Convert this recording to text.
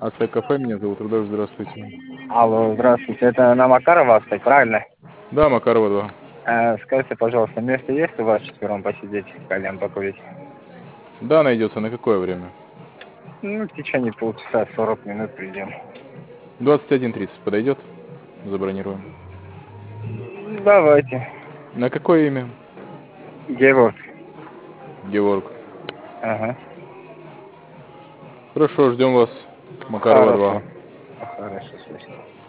Ацтек кафе, меня зовут Рудольф, здравствуйте. Алло, здравствуйте. Это на Макарова стоит, правильно? Да, Макарова 2. Скажите, пожалуйста, место есть у вас четвером посидеть, кальян покурить? Да, найдется. На какое время? Ну, в течение полчаса, 40 минут придем. 21:30 подойдет? Забронируем. Давайте. На какое имя? Геворг. Георг. Ага. Хорошо, ждем вас. Макарова 2. Хорошо. Хорошо, слышно.